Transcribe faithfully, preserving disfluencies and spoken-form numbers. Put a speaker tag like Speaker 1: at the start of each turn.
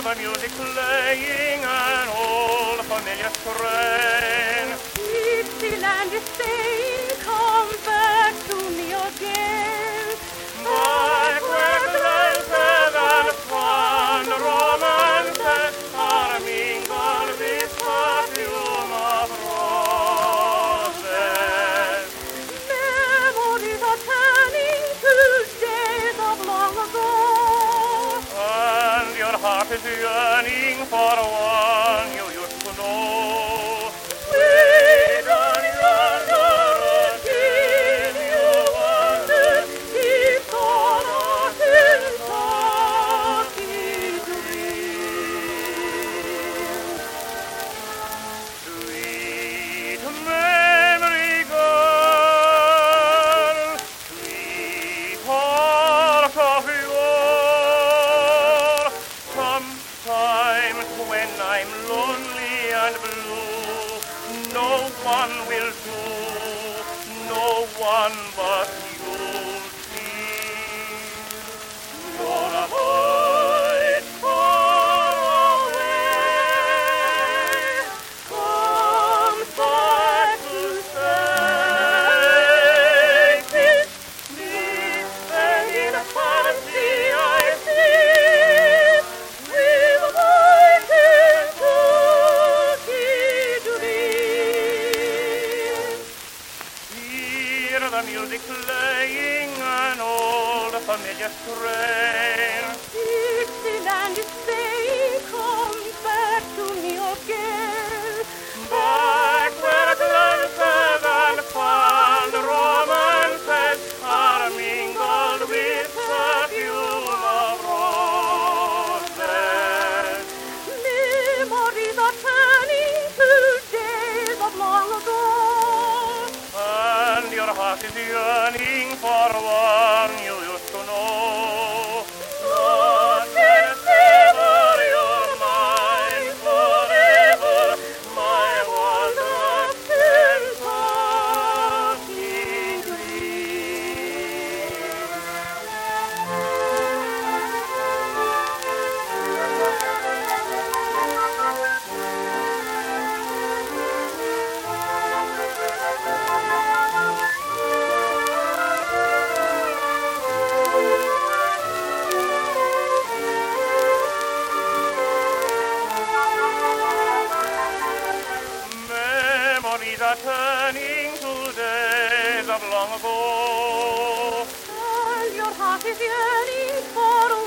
Speaker 1: the music playing an old familiar strain.
Speaker 2: Dixieland is saying, come back to me again.
Speaker 1: Back where glances and fond romances are mingled with perfume of roses.
Speaker 2: Memories are turning to days of long ago.
Speaker 1: And your heart is yearning for one you used to know. Wait on yonder routine, you wander
Speaker 2: Deep thought in softly dream.
Speaker 1: Sweet memory girl, sweetheart of yore. Sometimes when I'm lonely and blue, no one will do, no one but you'll see. You're a voice far away, comes back to say, kiss me, and in fancy I see, with waiting to dream. Hear the music playing an old familiar strain.
Speaker 2: Dixieland is saying, come back to me again.
Speaker 1: Back where glances and fond romances are mingled with perfume of roses.
Speaker 2: Memories are turning to days of long ago.
Speaker 1: And your heart is yearning for one you used to know. Not yet ever you're mine forever, my one lost and softly dream. Memories are turning to days of long ago.
Speaker 2: And your heart is yearning for